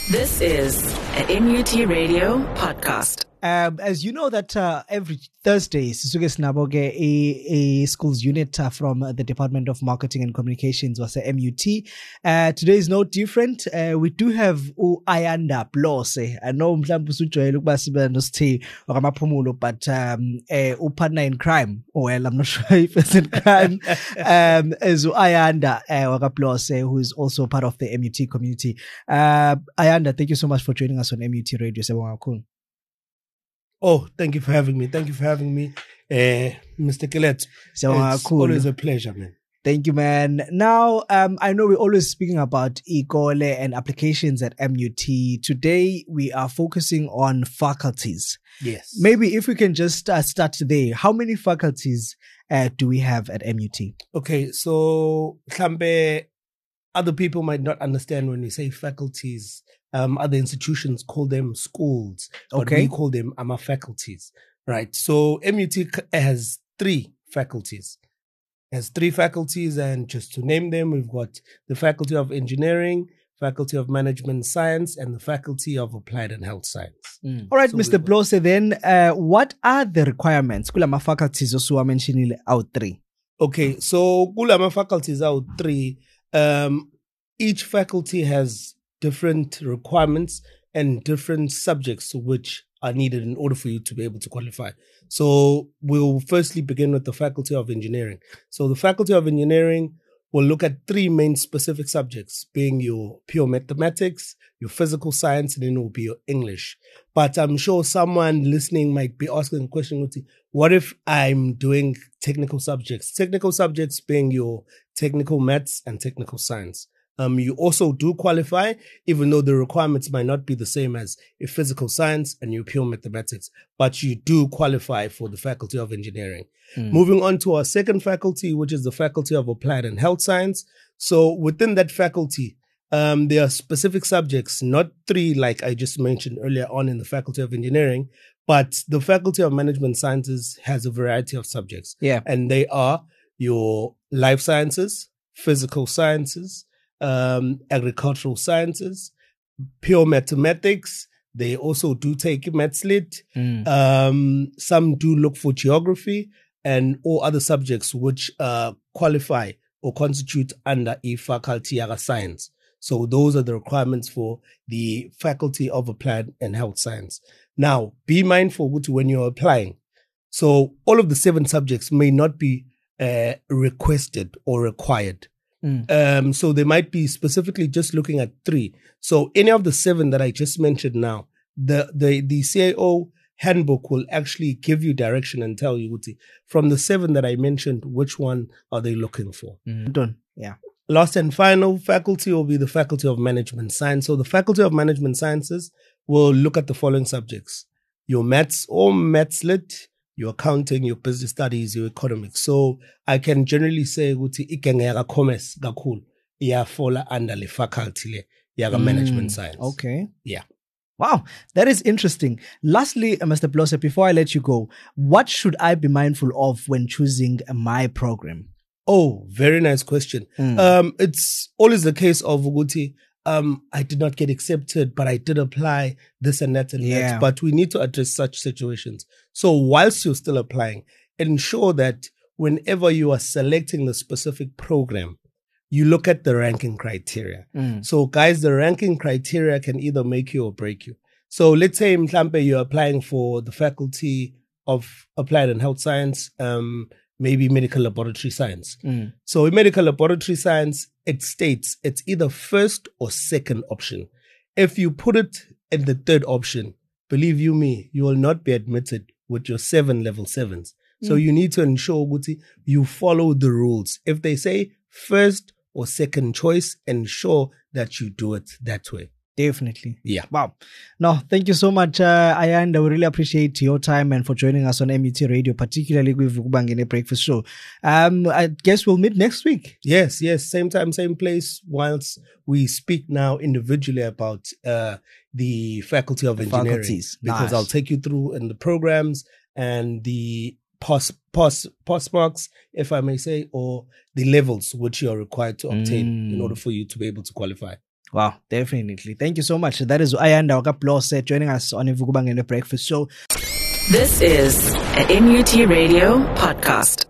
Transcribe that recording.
This is a MUT Radio podcast. As you know that every Thursday, Sisuke Sinaboge, a schools unit from the Department of Marketing and Communications was a MUT. Today is no different. We do have Ayanda Blose. I know mhlawumbe usujwayele ukuba sibe nosthi wakamaphumulo, but partner in crime. Well, I'm not sure if it's in crime. Is Ayanda Wakablose, who is also part of the MUT community. Ayanda, thank you so much for joining us on MUT Radio. Oh, thank you for having me. Thank you for having me, Mr. Killet. It's always a pleasure, man. Thank you, man. Now, I know we're always speaking about Ikole and applications at MUT. Today, we are focusing on faculties. Yes. Maybe if we can just start there. How many faculties do we have at MUT? Okay, so other people might not understand when we say faculties. Other institutions call them schools, but we call them faculties, right? So MUT has three faculties. And just to name them, we've got the Faculty of Engineering, Faculty of Management Science, and the Faculty of Applied and Health Science. All right, so Mr. Blose, then what are the requirements? Kulama faculties also are mentioning out three. Okay, so kulama faculties out three. Each faculty has different requirements and different subjects which are needed in order for you to be able to qualify. So we'll firstly begin with the Faculty of Engineering. So the Faculty of Engineering will look at three main specific subjects, being your pure mathematics, your physical science, and then it will be your English. But I'm sure someone listening might be asking a question, what if I'm doing technical subjects? Technical subjects being your technical maths and technical science. You also do qualify, even though the requirements might not be the same as a physical science and your pure mathematics, but you do qualify for the Faculty of Engineering. Moving on to our second faculty, which is the Faculty of Applied and Health Science. So within that faculty, there are specific subjects, not three like I just mentioned earlier on in the Faculty of Engineering, but the Faculty of Management Sciences has a variety of subjects. Yeah. And they are your life sciences, physical sciences, agricultural sciences, pure mathematics. They also do take MathsLit. Some do look for geography and all other subjects which qualify or constitute under a faculty of science. So those are the requirements for the Faculty of Applied and Health Science. Now, be mindful when you're applying. So all of the 7 subjects may not be requested or required. So they might be specifically just looking at 3. So any of the 7 that I just mentioned now, the CAO handbook will actually give you direction and tell you, from the 7 that I mentioned, which one are they looking for? Done. Yeah. Last and final faculty will be the Faculty of Management Science. So the Faculty of Management Sciences will look at the following subjects: your maths or MathsLit, your accounting, your business studies, your economics. So I can generally say ikengera commerce kakhulu iyafola under le faculty le management science. Okay. Yeah. Wow, that is interesting. Lastly, Mr. Blose, before I let you go, what should I be mindful of when choosing my program? Oh, very nice question. It's always the case of I did not get accepted, but I did apply this and that and that. But we need to address such situations. So whilst you're still applying, ensure that whenever you are selecting the specific program, you look at the ranking criteria. So guys, the ranking criteria can either make you or break you. So let's say, mhlampe, you're applying for the Faculty of Applied and Health Science, maybe medical laboratory science. So in medical laboratory science, it states it's either first or second option. If you put it in the third option, believe you me, you will not be admitted with your 7 level 7s. So you need to ensure you follow the rules. If they say first or second choice, ensure that you do it that way. Definitely. Yeah. Wow. No, thank you so much, Ayanda. We really appreciate your time and for joining us on MUT Radio, particularly with Bangene Breakfast Show. I guess we'll meet next week. Yes. Same time, same place. Whilst we speak now individually about the Faculty of Engineering. Faculties. Because Nice. I'll take you through in the programs and the pass marks, if I may say, or the levels which you are required to obtain in order for you to be able to qualify. Wow, definitely. Thank you so much. That is Ayanda Wakaplose joining us on Ivukubangene Breakfast Show. This is a MUT Radio podcast.